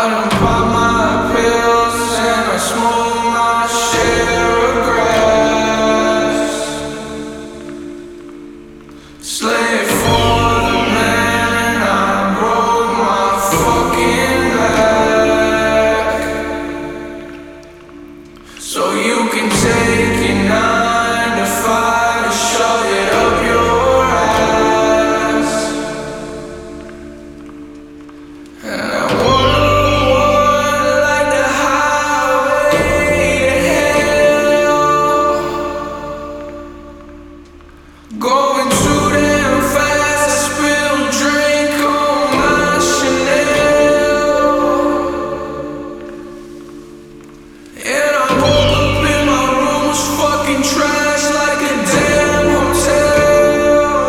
done pop my pills and I smoke my share of grass. Slave for the man and I broke my fucking back. So you can take your 9 to 5 and shove it up your ass. And I wanna like the highway to hell, going too damn fast. I spilled drink on my Chanel, and I woke up in my room was fucking trash like a damn hotel.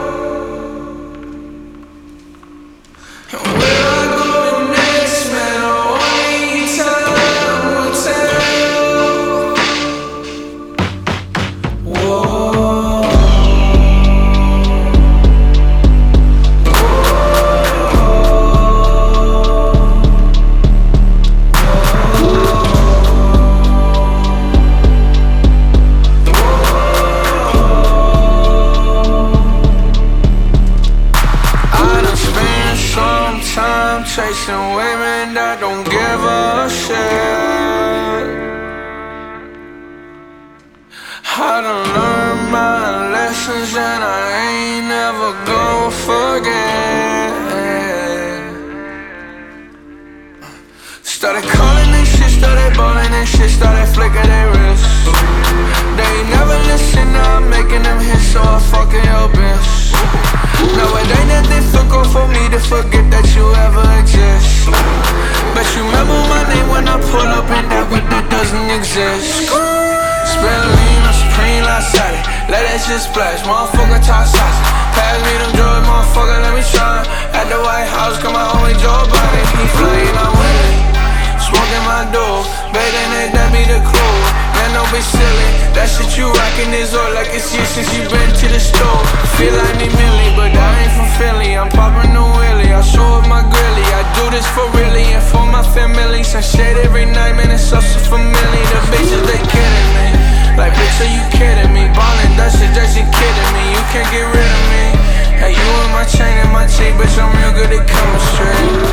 And where I go next, man, only time will tell. Whoa. I done spent some time chasing women that don't give a shit. I done learned my lessons and I ain't never gon' forget. Started calling and shit, started balling and shit, started flicking their wrists. They ain't never listen, now I'm making them hits, so I fucking your bitch. No, it ain't that difficult for me to forget that you ever exist. Bet you remember my name when I pull up in that whip that doesn't exist. Spend lean on Supreme last Saturday, let that shit splash, motherfucker talk sauce. Pass me them drugs, motherfucker, let me shine. At the White House, come my homie Joe Biden, he flying, I'm winning. Smoking my dough, bathing it, that be the clue. Man, don't be silly, that shit you rockin' is all like it's you since you been to the store. Feel like me Millie, but I ain't from Philly. I'm poppin' no wheelie, I show up my grilly. I do this for really and for my family. Some shit every night, man, it's so familiar. The bitches, they kidding me. Like, bitch, are you kidding me? Ballin', that shit, that shit kidding me. You can't get rid of me. Hey, you in my chain and my chain, bitch, I'm real good at chemistry.